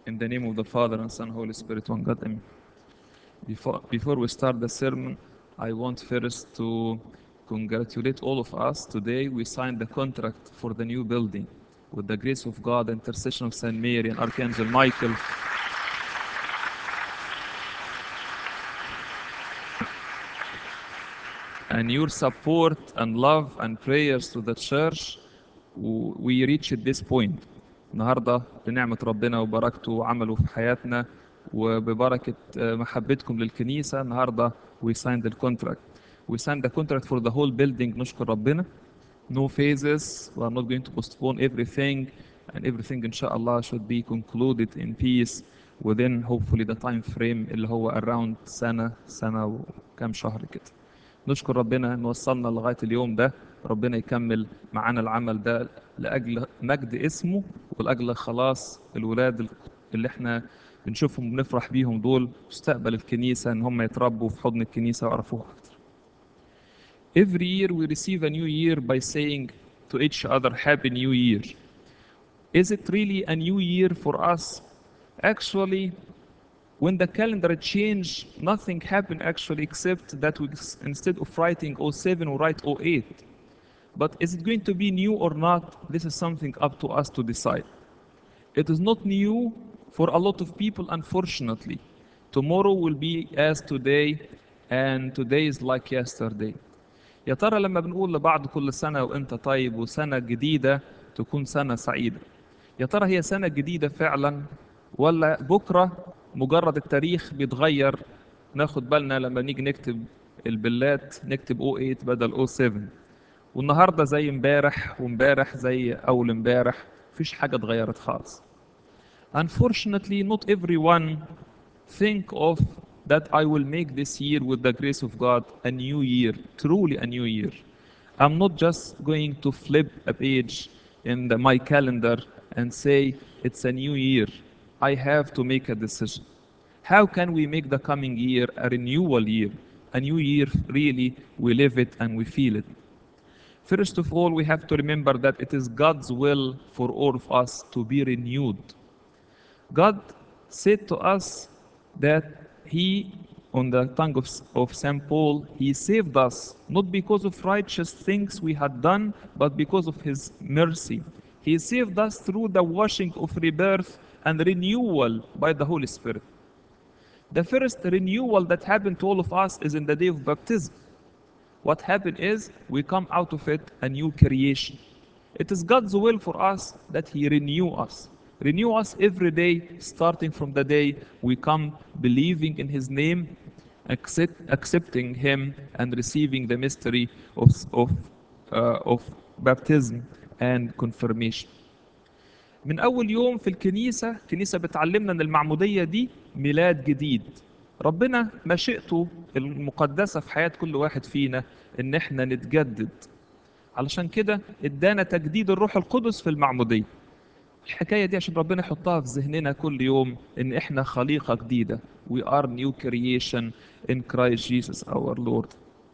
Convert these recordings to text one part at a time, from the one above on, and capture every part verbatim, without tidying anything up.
In the name of the Father and Son, Holy Spirit, one God. Amen. Before, before we start the sermon, I want first to congratulate all of us. Today we signed the contract for the new building. With the grace of God, intercession of Saint Mary and Archangel Michael. And your support and love and prayers to the church, we reached this point. النهارده بنعمة ربنا وبركته وعمله في حياتنا وببركة محبتكم للكنيسة النهارده we signed the contract. We signed the contract for the whole building. نشكر ربنا. No phases. We are not going to postpone everything, and everything inshallah should be concluded in peace within hopefully the time frame اللي هو around سنة سنة وكم شهر كده. نشكر ربنا ان وصلنا لغاية اليوم ده. ربنا يكمل معانا العمل ده لأجل مجد اسمه ولأجل خلاص الولاد اللي احنا بنشوفهم وبنفرح بيهم دول مستقبل الكنيسة ان هم يتربوا في حضن الكنيسة ويعرفوها أكتر. Every year we receive a new year by saying to each other Happy New Year. Is it really a new year for us? Actually, when the calendar changed, nothing happened actually except that we instead of writing oh seven we write oh eight. But is it going to be new or not? This is something up to us to decide. It is not new for a lot of people, unfortunately. Tomorrow will be as today, and today is like yesterday. يا ترى لما بنقول لبعض كل سنة وانت طيب وسنة جديدة تكون سنة سعيدة، يا ترى هي سنة جديدة فعلا ولا بكرة مجرد التاريخ بيتغير؟ ناخد بالنا لما نيجي نكتب البلات نكتب oh eight بدل oh seven، والنهارده زي امبارح وامبارح زي اول امبارح، مفيش حاجة اتغيرت خالص. Unfortunately, not everyone think of that I will make this year with the grace of God a new year, truly a new year. I'm not just going to flip a page in the, my calendar and say it's a new year. I have to make a decision. How can we make the coming year a renewal year? A new year, really, we live it and we feel it. First of all, we have to remember that it is God's will for all of us to be renewed. God said to us that He, on the tongue of, of Saint Paul, He saved us not because of righteous things we had done, but because of His mercy. He saved us through the washing of rebirth and renewal by the Holy Spirit. The first renewal that happened to all of us is in the day of baptism. What happened is we come out of it a new creation. It is God's will for us that He renew us. Renew us every day, starting from the day we come believing in His name, accept, accepting Him, and receiving the mystery of, of, uh, of baptism and confirmation. من أول يوم في الكنيسة، الكنيسة بتعلمنا إن المعمودية دي ميلاد جديد. ربنا مشيئته المقدسة في حياة كل واحد فينا إن إحنا نتجدد. علشان كده إدانا تجديد الروح القدس في المعمودية. الحكاية دي عشان ربنا يحطها في ذهننا كل يوم إن إحنا خليقة جديدة. We are new creation in Christ Jesus our Lord.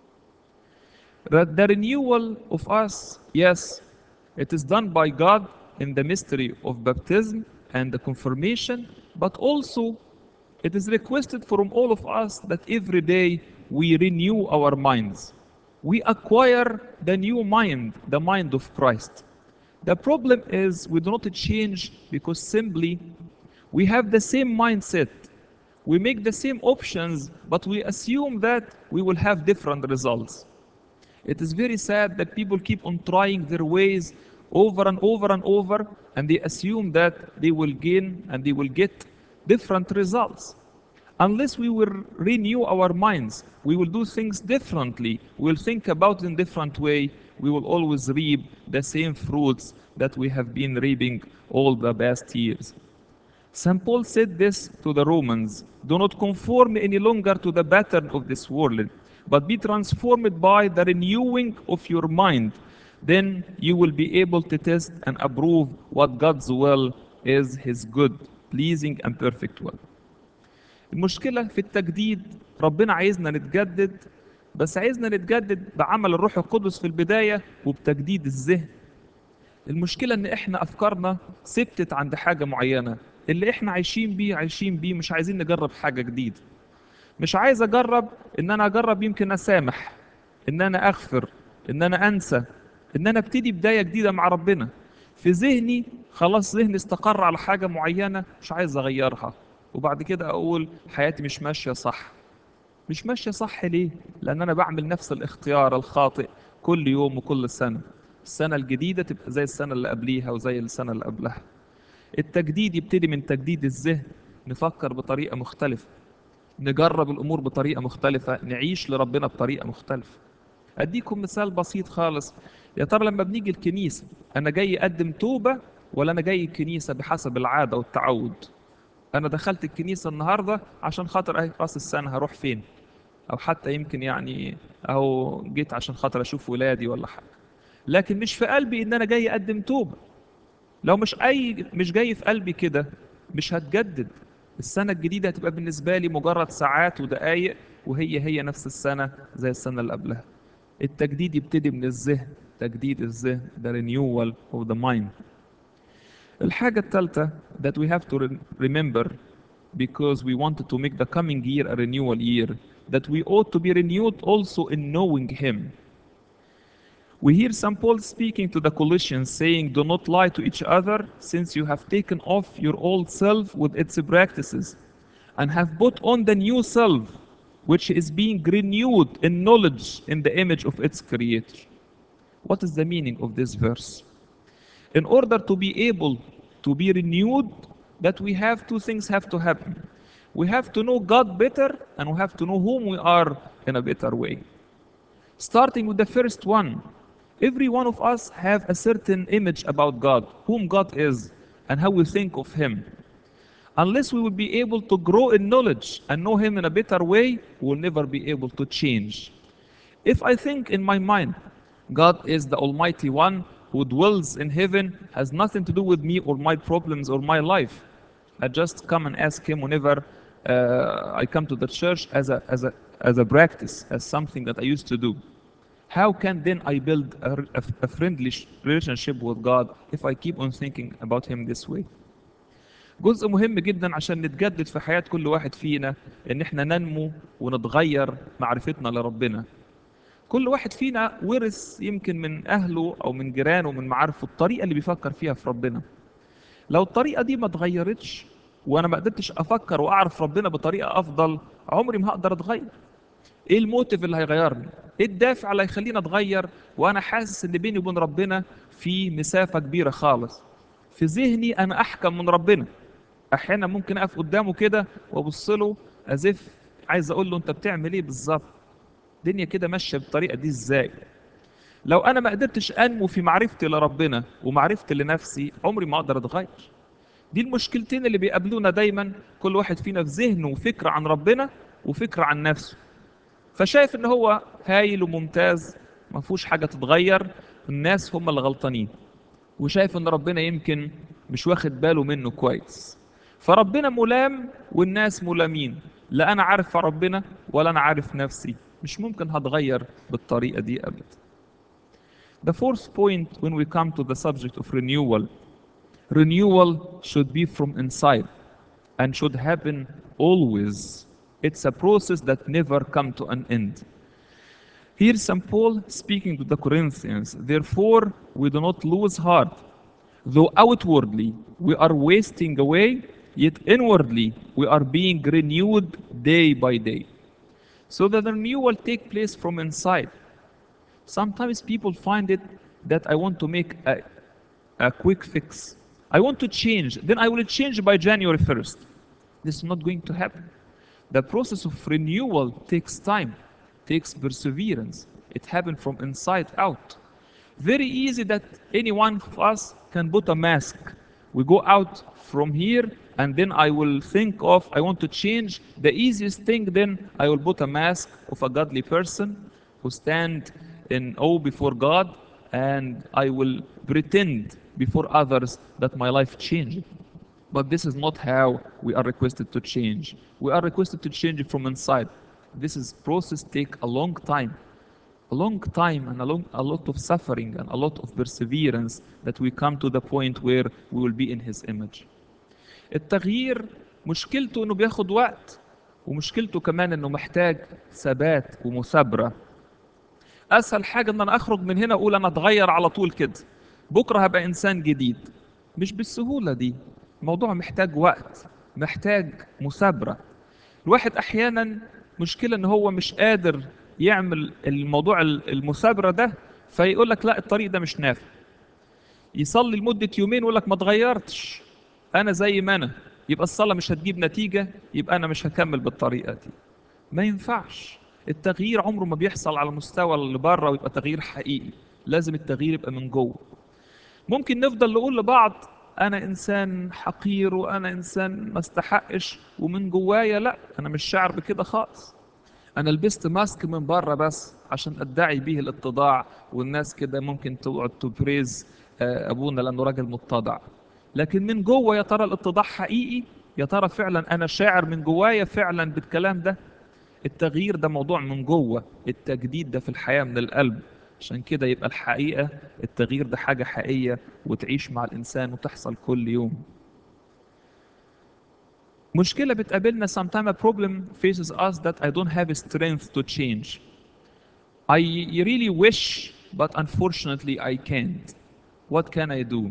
The renewal of us, yes, it is done by God in the mystery of baptism and the confirmation, but also it is requested from all of us that every day we renew our minds. We acquire the new mind, the mind of Christ. The problem is we do not change because simply we have the same mindset. We make the same options, but we assume that we will have different results. It is very sad that people keep on trying their ways over and over and over, and they assume that they will gain and they will get different results. Unless we will renew our minds, we will do things differently, we will think about it in a different way, we will always reap the same fruits that we have been reaping all the past years. Saint Paul said this to the Romans, do not conform any longer to the pattern of this world, but be transformed by the renewing of your mind. Then you will be able to test and approve what God's will is, His good, pleasing and perfect will. المشكلة في التجديد ربنا عايزنا نتجدد، بس عايزنا نتجدد بعمل الروح القدس في البداية وبتجديد الذهن. المشكلة ان احنا افكارنا ثبتت عند حاجة معينة، اللي احنا عايشين بيه عايشين بيه، مش عايزين نجرب حاجة جديدة. مش عايز اجرب ان انا اجرب يمكن اسامح، ان انا اغفر، ان انا انسى، ان انا ابتدي بداية جديدة مع ربنا. في ذهني خلاص، ذهني استقر على حاجة معينة مش عايز اغيرها، وبعد كده اقول حياتي مش ماشية صح. مش ماشية صح ليه؟ لان انا بعمل نفس الاختيار الخاطئ كل يوم وكل سنة. السنة الجديدة تبقى زي السنة اللي قبليها وزي السنة اللي قبلها. التجديد يبتدي من تجديد الذهن، نفكر بطريقة مختلفة، نجرب الأمور بطريقة مختلفة، نعيش لربنا بطريقة مختلفة. أديكم مثال بسيط خالص. يا ترى لما بنيجي الكنيسة، أنا جاي أقدم توبة ولا أنا جاي الكنيسة بحسب العادة والتعود؟ أنا دخلت الكنيسة النهاردة عشان خاطر أهي راس السنة هروح فين؟ أو حتى يمكن يعني أهو جيت عشان خاطر أشوف ولادي ولا حاجة. لكن مش في قلبي إن أنا جاي أقدم توبة. لو مش اي مش جاي في قلبي كده، مش هتجدد. السنة الجديدة هتبقى بالنسبة لي مجرد ساعات ودقايق، وهي هي نفس السنة زي السنة اللي قبلها. التجديد يبتدي من الذهن، تجديد الذهن، the renewal of the mind. الحاجة الثالثة that we have to re- remember, because we wanted to make the coming year a renewal year, that we ought to be renewed also in knowing Him. We hear Saint Paul speaking to the Colossians saying, "Do not lie to each other, since you have taken off your old self with its practices, and have put on the new self, which is being renewed in knowledge in the image of its creator." What is the meaning of this verse? In order to be able to be renewed, that we have two things have to happen. We have to know God better, and we have to know whom we are in a better way. Starting with the first one, every one of us have a certain image about God, whom God is, and how we think of Him. Unless we will be able to grow in knowledge and know Him in a better way, we will never be able to change. If I think in my mind, God is the Almighty One who dwells in heaven, has nothing to do with me or my problems or my life. I just come and ask Him whenever uh, I come to the church as a, as, a, as a practice, as something that I used to do. How can then I build a, a, a friendly sh- relationship with God if I keep on thinking about Him this way? جزء مهم جدا عشان نتجدد في حياة كل واحد فينا، ان احنا ننمو ونتغير معرفتنا لربنا. كل واحد فينا ورث يمكن من اهله او من جيرانه ومن معارفه الطريقة اللي بيفكر فيها في ربنا. لو الطريقة دي ما اتغيرتش، وانا ما قدرتش افكر واعرف ربنا بطريقة افضل، عمري ما هقدر اتغير. ايه الموتيف اللي هيغيرني؟ ايه الدافع اللي هيخليني اتغير وانا حاسس ان بيني وبين ربنا في مسافة كبيرة خالص؟ في ذهني انا احكم من ربنا. احيانا ممكن اقف قدامه كده وابص له ازف عايز اقول له انت بتعمل ايه بالظبط؟ الدنيا كده ماشيه بالطريقه دي ازاي؟ لو انا ما قدرتش انمو في معرفتي لربنا ومعرفتي لنفسي، عمري ما اقدر اتغير. دي المشكلتين اللي بيقابلونا دايما، كل واحد فينا في ذهنه فكره عن ربنا وفكره عن نفسه. فشايف ان هو هايل وممتاز، ما فيهوش حاجه تتغير، الناس هم اللي غلطانين. وشايف ان ربنا يمكن مش واخد باله منه كويس. فربنا ملام والناس ملامين. لا انا عارف ربنا ولا انا عارف نفسي. مش ممكن هتغير بالطريقه دي ابدا. The fourth point, when we come to the subject of renewal, renewal should be from inside and should happen always. It's a process that never come to an end. Here Saint Paul speaking to the Corinthians, therefore we do not lose heart. Though outwardly we are wasting away, yet inwardly we are being renewed day by day. So that the renewal take place from inside. Sometimes people find it that I want to make a, a quick fix. I want to change, then I will change by January first. This is not going to happen. The process of renewal takes time, takes perseverance. It happens from inside out. Very easy that any one of us can put a mask. We go out from here and then I will think of, I want to change. The easiest thing then, I will put a mask of a godly person who stand in awe before God, and I will pretend before others that my life changed. But this is not how we are requested to change. We are requested to change from inside. This is process take a long time, a long time and a, long, a lot of suffering and a lot of perseverance that we come to the point where we will be in His image. التغيير مشكلته انه بياخد وقت، ومشكلته كمان انه محتاج ثبات ومثابرة. اسهل حاجة ان انا اخرج من هنا اقول انا اتغير على طول كده، بكرة هبقى انسان جديد. مش بالسهولة دي، الموضوع محتاج وقت، محتاج مثابرة. الواحد احيانا مشكلة ان هو مش قادر يعمل الموضوع المثابرة ده، فيقول لك لا الطريق ده مش نافع. يصلي لمدة يومين ويقول لك ما اتغيرتش، انا زي ما انا، يبقى الصلاة مش هتجيب نتيجة، يبقى انا مش هكمل بالطريقة دي. ما ينفعش. التغيير عمره ما بيحصل على المستوى اللي بره ويبقى تغيير حقيقي، لازم التغيير يبقى من جوه. ممكن نفضل نقول لبعض انا انسان حقير وانا انسان ما استحقش، ومن جوايا لا، انا مش شاعر بكده خالص. انا لبست ماسك من بره بس عشان ادعي بيه الاتضاع، والناس كده ممكن تقعد تبريز آه، ابونا لانه راجل متضع. لكن من جوه يا ترى الاتضاع حقيقي؟ يا ترى فعلا انا شاعر من جوايا فعلا بالكلام ده؟ التغيير ده موضوع من جوه، التجديد ده في الحياة من القلب. عشان كده يبقى الحقيقة التغيير ده حاجة حقيقية وتعيش مع الإنسان وتحصل كل يوم. مشكلة بتقابلنا sometimes a problem faces us that I don't have strength to change. I really wish but unfortunately I can't. What can I do?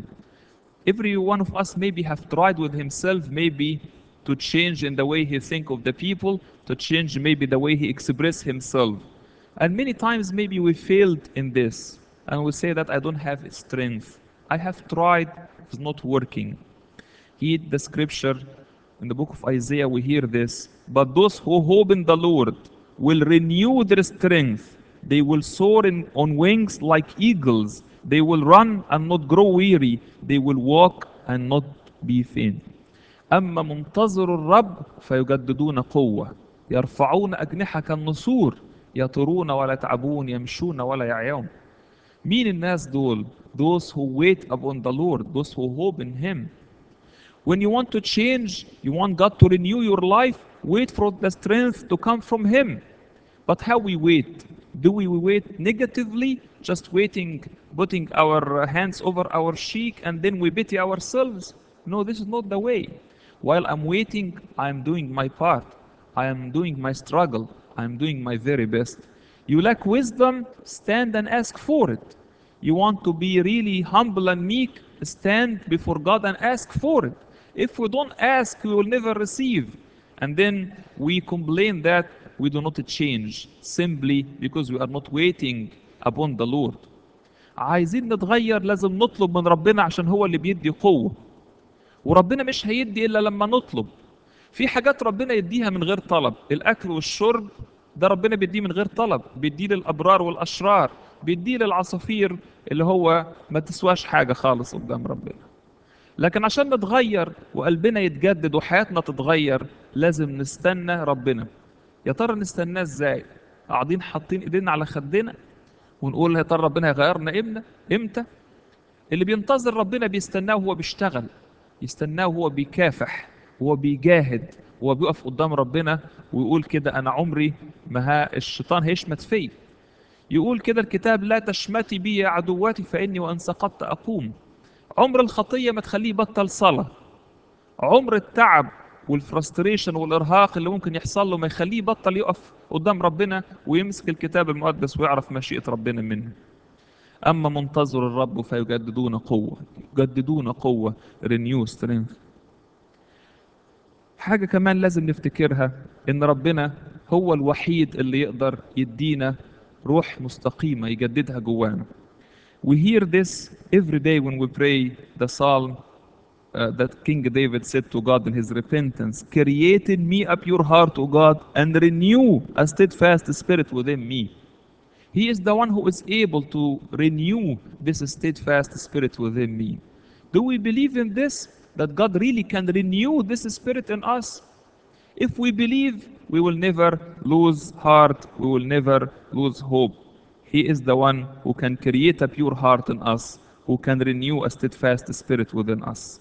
Every one of us maybe have tried with himself maybe to change in the way he think of the people, to change maybe the way he express himself. And many times maybe we failed in this and we say that I don't have strength. I have tried, it's not working. Heed the scripture in the book of Isaiah, we hear this. But those who hope in the Lord will renew their strength. They will soar in, on wings like eagles. They will run and not grow weary. They will walk and not be faint. أما منتظر الرب فيجددون قوة، يرفعون أجنحة كالنسور، يطيرون ولا يتعبون، يمشون ولا يعيون. مين الناس دول؟ Those who wait upon the Lord, those who hope in Him. When you want to change, you want God to renew your life, wait for the strength to come from Him. But how we wait? Do we wait negatively, just waiting, putting our hands over our cheek and then we pity ourselves? No, this is not the way. While I'm waiting, I'm doing my part. I am doing my struggle. I'm doing my very best. You lack wisdom, stand and ask for it. You want to be really humble and meek, stand before God and ask for it. If we don't ask, we will never receive. And then we complain that we do not change simply because we are not waiting upon the Lord. عايزين نتغير لازم نطلب من ربنا عشان هو اللي بيدي قوة، وربنا مش هيدي إلا لما نطلب. في حاجات ربنا يديها من غير طلب، الأكل والشرب ده ربنا بيديه من غير طلب، بيديه للأبرار والأشرار، بيديه للعصافير اللي هو ما تسواش حاجة خالص قدام ربنا. لكن عشان نتغير وقلبنا يتجدد وحياتنا تتغير لازم نستنى ربنا. يا ترى نستناه ازاي؟ قاعدين حاطين ايدينا على خدنا ونقول يا ترى ربنا هيغيرنا امتى؟ امتى؟ اللي بينتظر ربنا بيستناه وهو بيشتغل، يستناه وهو بيكافح، وهو بيجاهد، وهو بيقف قدام ربنا ويقول كده انا عمري ما ها الشيطان هيشمت فيا. يقول كده الكتاب لا تشمتي بي يا عدواتي فاني وان سقطت اقوم. عمر الخطيه ما تخليه يبطل صلاه، عمر التعب والفرستريشن والارهاق اللي ممكن يحصل له ما يخليه يبطل يقف قدام ربنا ويمسك الكتاب المقدس ويعرف مشيئة ربنا منه. اما منتظر الرب فيجددون قوة، يجددون قوة، renew strength. حاجة كمان لازم نفتكرها ان ربنا هو الوحيد اللي يقدر يدينا روح مستقيمة يجددها جوانا. We hear this every day when we pray the psalm uh, that King David said to God in his repentance, create in me a pure heart, O God, and renew a steadfast spirit within me. He is the one who is able to renew this steadfast spirit within me. Do we believe in this? That God really can renew this spirit in us? If we believe, we will never lose heart, we will never lose hope. He is the one who can create a pure heart in us, who can renew a steadfast spirit within us.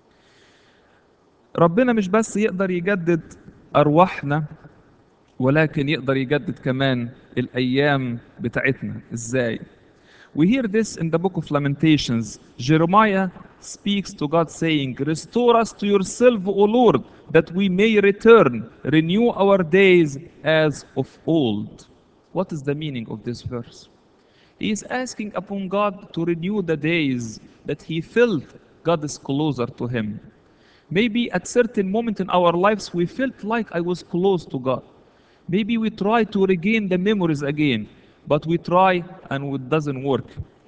ربنا مش بس يقدر يجدد أرواحنا، ولكن يقدر يجدد كمان الأيام بتاعتنا. إزاي؟ We hear this in the book of Lamentations. Jeremiah speaks to God saying, "Restore us to yourself, O Lord, that we may return, renew our days as of old." What is the meaning of this verse? He is asking upon God to renew the days that he felt God is closer to him. Maybe at certain moment in our lives we felt like I was close to God. Maybe we try to regain the memories again, but we try and it doesn't work.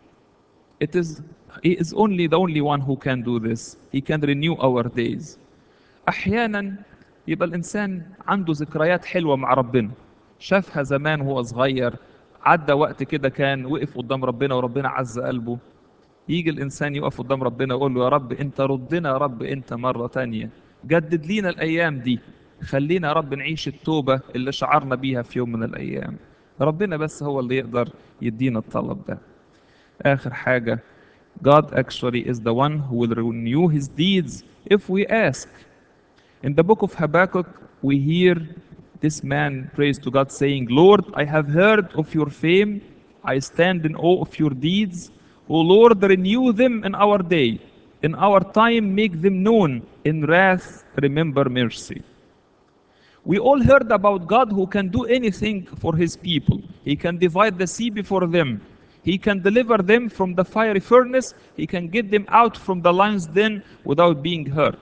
It is He is only the only one who can do this. He can renew our days. أحيانا يبقى الإنسان عنده ذكريات حلوة مع ربنا. شافها زمان وهو صغير، عدى وقت كده كان وقف قدام ربنا وربنا عز قلبه. يجي الإنسان يقف قدام ربنا يقول له: يا رب أنت ردنا، يا رب أنت مرة تانية، جدد لينا الأيام دي، خلينا يا رب نعيش التوبة اللي شعرنا بيها في يوم من الأيام. ربنا بس هو اللي يقدر يدينا الطلب ده. آخر حاجة، God actually is the one who will renew his deeds if we ask. In the book of Habakkuk, we hear this man prays to God saying, "Lord, I have heard of your fame. I stand in awe of your deeds. O Lord, renew them in our day. In our time, make them known. In wrath, remember mercy." We all heard about God who can do anything for his people. He can divide the sea before them. He can deliver them from the fiery furnace. He can get them out from the lion's den without being hurt.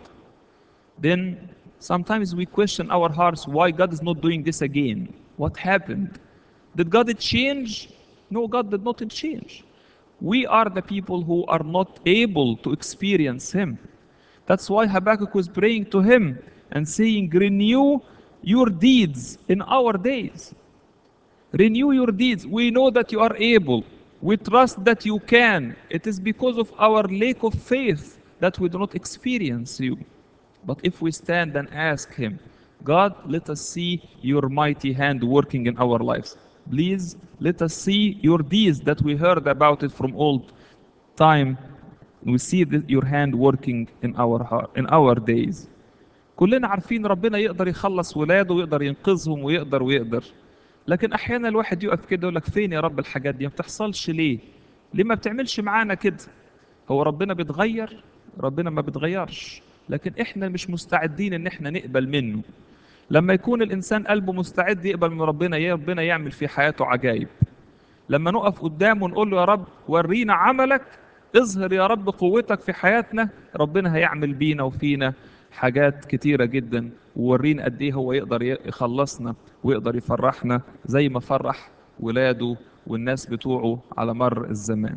Then sometimes we question our hearts why God is not doing this again. What happened? Did God change? No, God did not change. We are the people who are not able to experience him. That's why Habakkuk was praying to him and saying, "Renew your deeds in our days." Renew your deeds. We know that you are able. We trust that you can. It is because of our lack of faith that we do not experience you. But if we stand and ask him, "God, let us see your mighty hand working in our lives. Please, let us see your deeds that we heard about it from old time. We see the, your hand working in our heart, in our days." كلنا عارفين ربنا يقدر يخلص ولاده ويقدر ينقذهم ويقدر ويقدر. لكن احيانا الواحد يقف كده يقول لك: فين يا رب الحاجات دي؟ ما بتحصلش ليه؟ ليه ما بتعملش معانا كده؟ هو ربنا بيتغير؟ ربنا ما بيتغيرش، لكن احنا مش مستعدين ان احنا نقبل منه. لما يكون الانسان قلبه مستعد يقبل من ربنا، يا ربنا يعمل في حياته عجائب. لما نقف قدامه ونقول له: يا رب ورينا عملك، اظهر يا رب قوتك في حياتنا، ربنا هيعمل بينا وفينا حاجات كتيرة جدا، وورينا قد ايه هو يقدر يخلصنا ويقدر يفرحنا زي ما فرح ولاده والناس بتوعه على مر الزمان.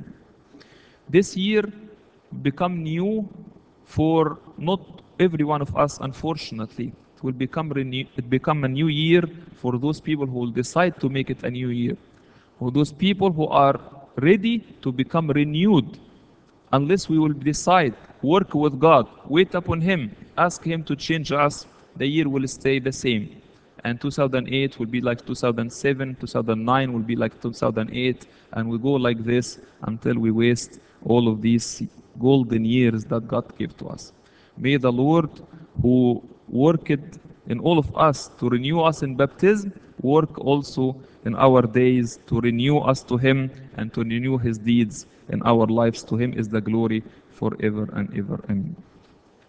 This year become new for not every one of us, unfortunately. It will become renew, it become a new year for those people who will decide to make it a new year. For those people who are ready to become renewed. Unless we will decide, work with God, wait upon him, ask him to change us, the year will stay the same. And two thousand eight will be like two thousand seven, two thousand nine will be like two thousand eight, and we go like this until we waste all of these golden years that God gave to us. May the Lord, who worked in all of us to renew us in baptism, work also in our days to renew us to him and to renew his deeds in our lives. To him is the glory forever and ever. Amen.